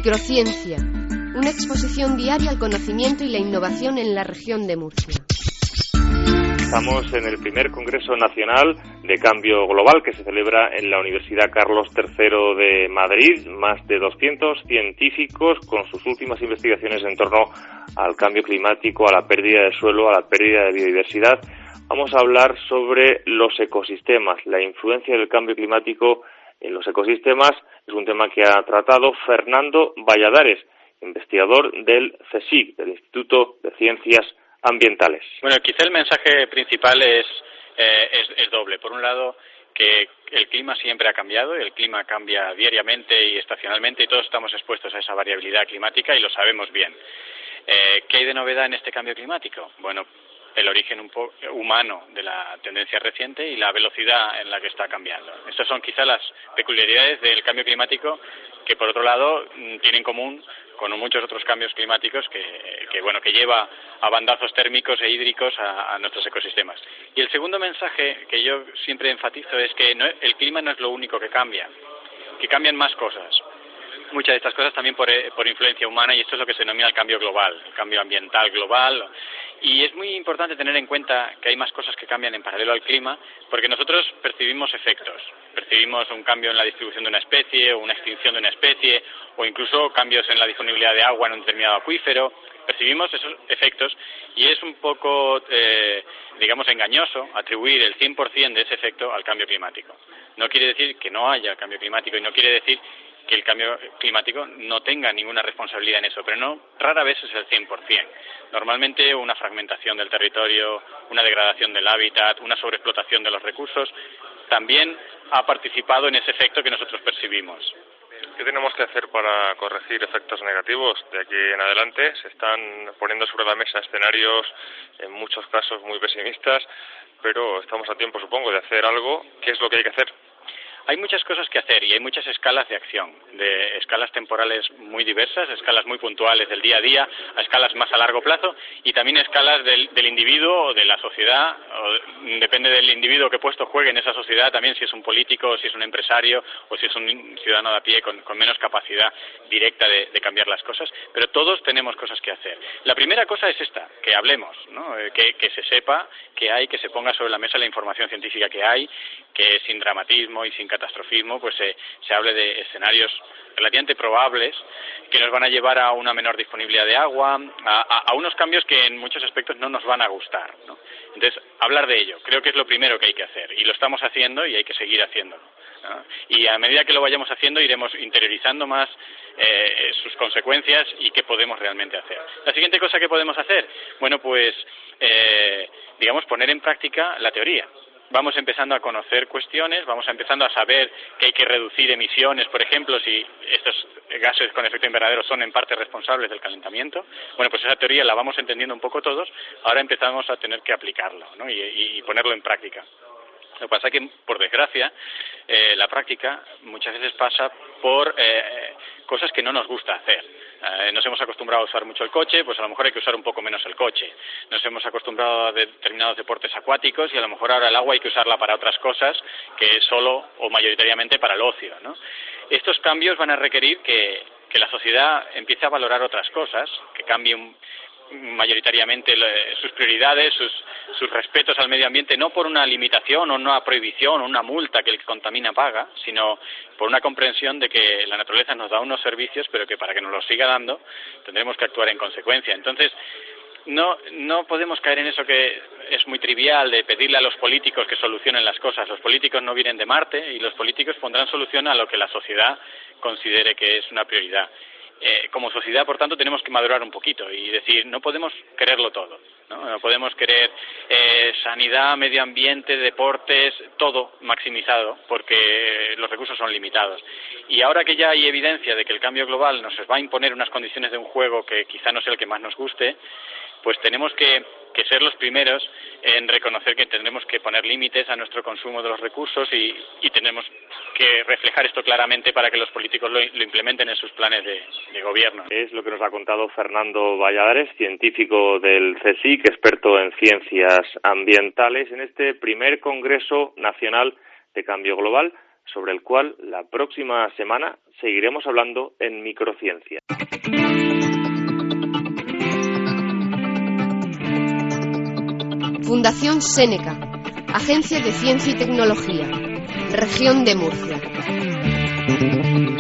Microciencia, una exposición diaria al conocimiento y la innovación en la región de Murcia. Estamos en el primer Congreso Nacional de Cambio Global que se celebra en la Universidad Carlos III de Madrid. Más de 200 científicos con sus últimas investigaciones en torno al cambio climático, a la pérdida de suelo, a la pérdida de biodiversidad. Vamos a hablar sobre los ecosistemas, la influencia del cambio climático en los ecosistemas. Es un tema que ha tratado Fernando Valladares, investigador del CSIC, del Instituto de Ciencias Ambientales. Bueno, quizá el mensaje principal es doble. Por un lado, que el clima siempre ha cambiado, el clima cambia diariamente y estacionalmente y todos estamos expuestos a esa variabilidad climática y lo sabemos bien. ¿Qué hay de novedad en este cambio climático? Bueno, el origen humano de la tendencia reciente y la velocidad en la que está cambiando. Estas son quizá las peculiaridades del cambio climático que, por otro lado, tiene en común con muchos otros cambios climáticos que lleva a bandazos térmicos e hídricos a nuestros ecosistemas. Y el segundo mensaje que yo siempre enfatizo es que el clima no es lo único que cambia, que cambian más cosas. Muchas de estas cosas también por influencia humana, y esto es lo que se denomina el cambio global, el cambio ambiental global. Y es muy importante tener en cuenta que hay más cosas que cambian en paralelo al clima, porque nosotros percibimos efectos. Percibimos un cambio en la distribución de una especie, o una extinción de una especie, o incluso cambios en la disponibilidad de agua en un determinado acuífero. Percibimos esos efectos y es un poco, engañoso atribuir el 100% de ese efecto al cambio climático. No quiere decir que no haya cambio climático y no quiere decir que el cambio climático no tenga ninguna responsabilidad en eso, pero rara vez es el 100%. Normalmente una fragmentación del territorio, una degradación del hábitat, una sobreexplotación de los recursos, también ha participado en ese efecto que nosotros percibimos. ¿Qué tenemos que hacer para corregir efectos negativos? De aquí en adelante se están poniendo sobre la mesa escenarios, en muchos casos muy pesimistas, pero estamos a tiempo, supongo, de hacer algo. ¿Qué es lo que hay que hacer? Hay muchas cosas que hacer y hay muchas escalas de acción, de escalas temporales muy diversas, escalas muy puntuales del día a día, a escalas más a largo plazo y también escalas del individuo o de la sociedad, depende del individuo que puesto juegue en esa sociedad, también si es un político, si es un empresario o si es un ciudadano de a pie con menos capacidad directa de cambiar las cosas, pero todos tenemos cosas que hacer. La primera cosa es esta, que hablemos, ¿no? Que se sepa que hay, que se ponga sobre la mesa la información científica que hay, que sin dramatismo y sin catastrofismo pues se hable de escenarios relativamente probables que nos van a llevar a una menor disponibilidad de agua, a unos cambios que en muchos aspectos no nos van a gustar, ¿no? Entonces, hablar de ello, creo que es lo primero que hay que hacer y lo estamos haciendo y hay que seguir haciéndolo, ¿no? Y a medida que lo vayamos haciendo iremos interiorizando más sus consecuencias y qué podemos realmente hacer. La siguiente cosa que podemos hacer, bueno, pues poner en práctica la teoría. Vamos empezando a conocer cuestiones, vamos empezando a saber que hay que reducir emisiones, por ejemplo, si estos gases con efecto invernadero son en parte responsables del calentamiento. Bueno, pues esa teoría la vamos entendiendo un poco todos, ahora empezamos a tener que aplicarlo, ¿no? y ponerlo en práctica. Lo que pasa es que, por desgracia, la práctica muchas veces pasa por cosas que no nos gusta hacer. Nos hemos acostumbrado a usar mucho el coche, pues a lo mejor hay que usar un poco menos el coche. Nos hemos acostumbrado a determinados deportes acuáticos y a lo mejor ahora el agua hay que usarla para otras cosas que solo o mayoritariamente para el ocio, ¿no? Estos cambios van a requerir que la sociedad empiece a valorar otras cosas, que cambien mayoritariamente sus prioridades, sus respetos al medio ambiente, no por una limitación o una prohibición o una multa que el que contamina paga, sino por una comprensión de que la naturaleza nos da unos servicios, pero que para que nos los siga dando tendremos que actuar en consecuencia. Entonces, no podemos caer en eso que es muy trivial de pedirle a los políticos que solucionen las cosas. Los políticos no vienen de Marte y los políticos pondrán solución a lo que la sociedad considere que es una prioridad. Como sociedad, por tanto, tenemos que madurar un poquito y decir, no podemos quererlo todo, no podemos querer sanidad, medio ambiente, deportes, todo maximizado, porque los recursos son limitados. Y ahora que ya hay evidencia de que el cambio global nos va a imponer unas condiciones de un juego que quizá no sea el que más nos guste, pues tenemos que ser los primeros en reconocer que tendremos que poner límites a nuestro consumo de los recursos y tenemos que reflejar esto claramente para que los políticos lo implementen en sus planes de gobierno. Es lo que nos ha contado Fernando Valladares, científico del CSIC, experto en ciencias ambientales, en este primer Congreso Nacional de Cambio Global sobre el cual la próxima semana seguiremos hablando en Microciencia. Fundación Séneca, Agencia de Ciencia y Tecnología, Región de Murcia.